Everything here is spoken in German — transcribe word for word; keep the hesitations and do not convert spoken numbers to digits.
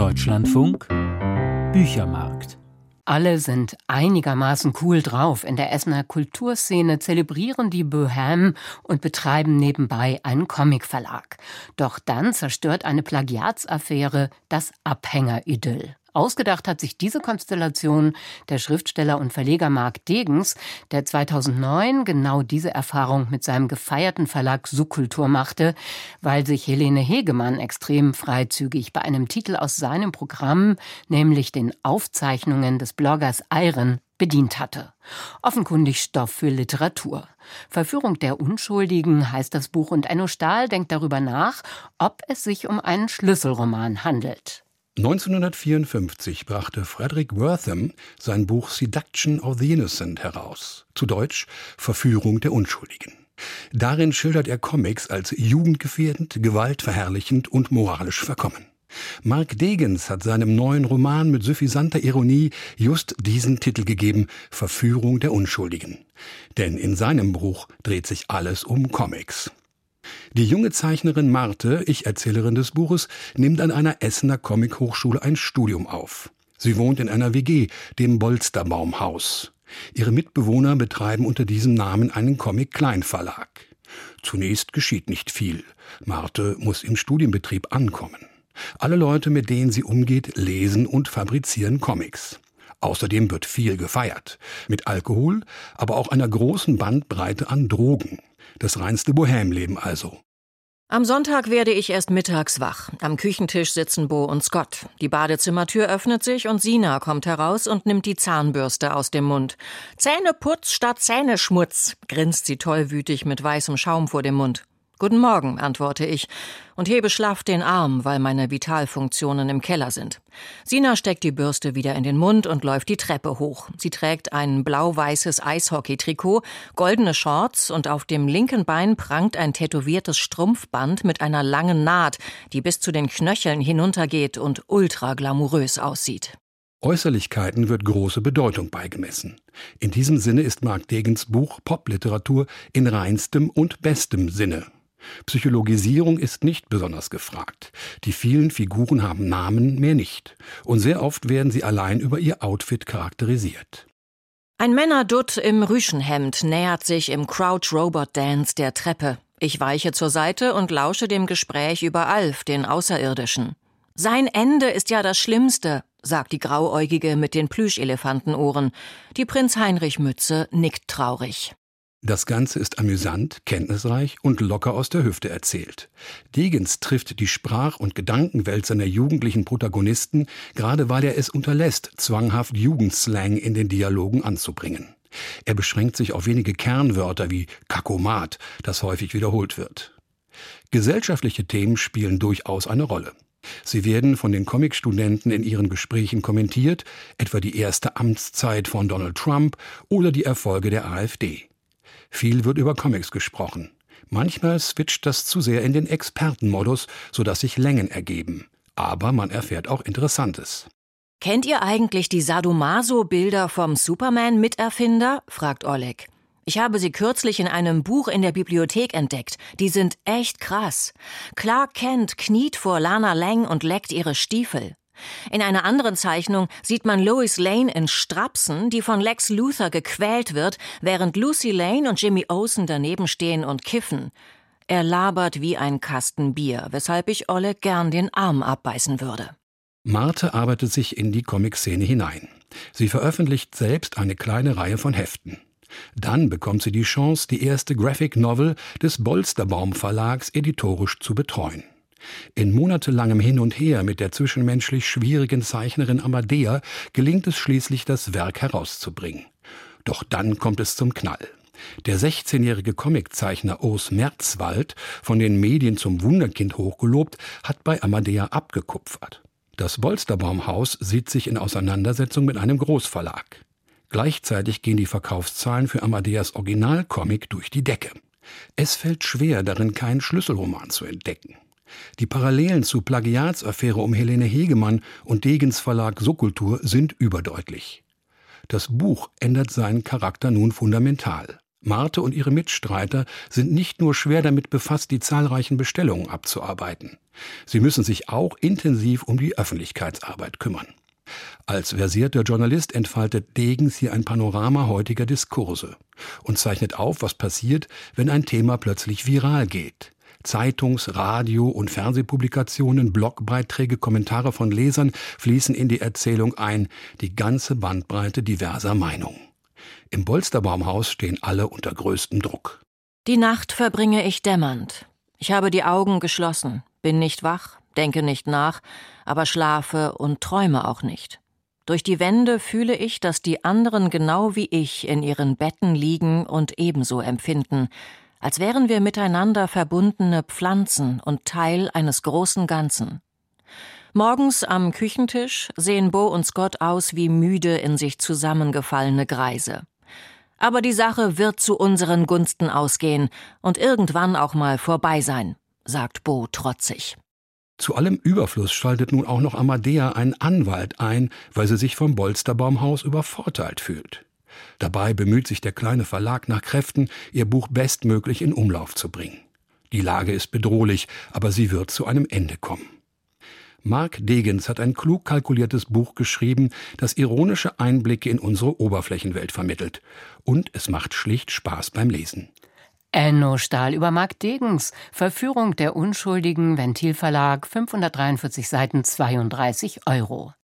Deutschlandfunk Büchermarkt. Alle sind einigermaßen cool drauf. In der Essener Kulturszene zelebrieren die Bohème und betreiben nebenbei einen Comicverlag. Doch dann zerstört eine Plagiatsaffäre das Abhängeridyll. Ausgedacht hat sich diese Konstellation der Schriftsteller und Verleger Mark Degens, der zweitausendneun genau diese Erfahrung mit seinem gefeierten Verlag Subkultur machte, weil sich Helene Hegemann extrem freizügig bei einem Titel aus seinem Programm, nämlich den Aufzeichnungen des Bloggers Iron, bedient hatte. Offenkundig Stoff für Literatur. Verführung der Unschuldigen heißt das Buch und Enno Stahl denkt darüber nach, ob es sich um einen Schlüsselroman handelt. neunzehnhundertvierundfünfzig brachte Frederick Wertham sein Buch Seduction of the Innocent heraus, zu Deutsch Verführung der Unschuldigen. Darin schildert er Comics als jugendgefährdend, gewaltverherrlichend und moralisch verkommen. Mark Degens hat seinem neuen Roman mit suffisanter Ironie just diesen Titel gegeben, Verführung der Unschuldigen. Denn in seinem Buch dreht sich alles um Comics. Die junge Zeichnerin Marthe, Ich-Erzählerin des Buches, nimmt an einer Essener Comic-Hochschule ein Studium auf. Sie wohnt in einer W G, dem Bolsterbaumhaus. Ihre Mitbewohner betreiben unter diesem Namen einen Comic-Kleinverlag. Zunächst geschieht nicht viel. Marthe muss im Studienbetrieb ankommen. Alle Leute, mit denen sie umgeht, lesen und fabrizieren Comics. Außerdem wird viel gefeiert. Mit Alkohol, aber auch einer großen Bandbreite an Drogen. Das reinste Bohème-Leben also. Am Sonntag werde ich erst mittags wach. Am Küchentisch sitzen Bo und Scott. Die Badezimmertür öffnet sich und Sina kommt heraus und nimmt die Zahnbürste aus dem Mund. Zähneputz statt Zähneschmutz, grinst sie tollwütig mit weißem Schaum vor dem Mund. Guten Morgen, antworte ich und hebe schlaff den Arm, weil meine Vitalfunktionen im Keller sind. Sina steckt die Bürste wieder in den Mund und läuft die Treppe hoch. Sie trägt ein blau-weißes Eishockey-Trikot, goldene Shorts und auf dem linken Bein prangt ein tätowiertes Strumpfband mit einer langen Naht, die bis zu den Knöcheln hinuntergeht und ultra glamourös aussieht. Äußerlichkeiten wird große Bedeutung beigemessen. In diesem Sinne ist Mark Degens Buch Popliteratur in reinstem und bestem Sinne. Psychologisierung ist nicht besonders gefragt. Die vielen Figuren haben Namen, mehr nicht. Und sehr oft werden sie allein über ihr Outfit charakterisiert. Ein Männerdutt im Rüschenhemd nähert sich im Crouch-Robot-Dance der Treppe. Ich weiche zur Seite und lausche dem Gespräch über Alf, den Außerirdischen. Sein Ende ist ja das Schlimmste, sagt die Grauäugige mit den Plüschelefantenohren. Die Prinz-Heinrich-Mütze nickt traurig. Das Ganze ist amüsant, kenntnisreich und locker aus der Hüfte erzählt. Degens trifft die Sprach- und Gedankenwelt seiner jugendlichen Protagonisten, gerade weil er es unterlässt, zwanghaft Jugendslang in den Dialogen anzubringen. Er beschränkt sich auf wenige Kernwörter wie Kakomat, das häufig wiederholt wird. Gesellschaftliche Themen spielen durchaus eine Rolle. Sie werden von den Comicstudenten in ihren Gesprächen kommentiert, etwa die erste Amtszeit von Donald Trump oder die Erfolge der AfD. Viel wird über Comics gesprochen. Manchmal switcht das zu sehr in den Expertenmodus, sodass sich Längen ergeben. Aber man erfährt auch Interessantes. Kennt ihr eigentlich die Sadomaso-Bilder vom Superman-Miterfinder? Fragt Oleg. Ich habe sie kürzlich in einem Buch in der Bibliothek entdeckt. Die sind echt krass. Clark Kent kniet vor Lana Lang und leckt ihre Stiefel. In einer anderen Zeichnung sieht man Lois Lane in Strapsen, die von Lex Luthor gequält wird, während Lucy Lane und Jimmy Olsen daneben stehen und kiffen. Er labert wie ein Kasten Bier, weshalb ich Oleg gern den Arm abbeißen würde. Marthe arbeitet sich in die Comic-Szene hinein. Sie veröffentlicht selbst eine kleine Reihe von Heften. Dann bekommt sie die Chance, die erste Graphic Novel des Bolsterbaum Verlags editorisch zu betreuen. In monatelangem Hin und Her mit der zwischenmenschlich schwierigen Zeichnerin Amadea gelingt es schließlich, das Werk herauszubringen. Doch dann kommt es zum Knall. Der sechzehnjährige Comiczeichner Urs Merzwald, von den Medien zum Wunderkind hochgelobt, hat bei Amadea abgekupfert. Das Bolsterbaumhaus sieht sich in Auseinandersetzung mit einem Großverlag. Gleichzeitig gehen die Verkaufszahlen für Amadeas Originalcomic durch die Decke. Es fällt schwer, darin keinen Schlüsselroman zu entdecken. Die Parallelen zur Plagiatsaffäre um Helene Hegemann und Degens Verlag Subkultur sind überdeutlich. Das Buch ändert seinen Charakter nun fundamental. Marthe und ihre Mitstreiter sind nicht nur schwer damit befasst, die zahlreichen Bestellungen abzuarbeiten. Sie müssen sich auch intensiv um die Öffentlichkeitsarbeit kümmern. Als versierter Journalist entfaltet Degens hier ein Panorama heutiger Diskurse und zeichnet auf, was passiert, wenn ein Thema plötzlich viral geht. Zeitungs-, Radio- und Fernsehpublikationen, Blogbeiträge, Kommentare von Lesern fließen in die Erzählung ein, die ganze Bandbreite diverser Meinungen. Im Bolsterbaumhaus stehen alle unter größtem Druck. Die Nacht verbringe ich dämmernd. Ich habe die Augen geschlossen, bin nicht wach, denke nicht nach, aber schlafe und träume auch nicht. Durch die Wände fühle ich, dass die anderen genau wie ich in ihren Betten liegen und ebenso empfinden, als wären wir miteinander verbundene Pflanzen und Teil eines großen Ganzen. Morgens am Küchentisch sehen Bo und Scott aus wie müde in sich zusammengefallene Greise. Aber die Sache wird zu unseren Gunsten ausgehen und irgendwann auch mal vorbei sein, sagt Bo trotzig. Zu allem Überfluss schaltet nun auch noch Amadea einen Anwalt ein, weil sie sich vom Bolsterbaumhaus übervorteilt fühlt. Dabei bemüht sich der kleine Verlag nach Kräften, ihr Buch bestmöglich in Umlauf zu bringen. Die Lage ist bedrohlich, aber sie wird zu einem Ende kommen. Mark Degens hat ein klug kalkuliertes Buch geschrieben, das ironische Einblicke in unsere Oberflächenwelt vermittelt. Und es macht schlicht Spaß beim Lesen. Enno Stahl über Mark Degens. Verführung der Unschuldigen, Ventilverlag, fünfhundertdreiundvierzig Seiten, zweiunddreißig Euro.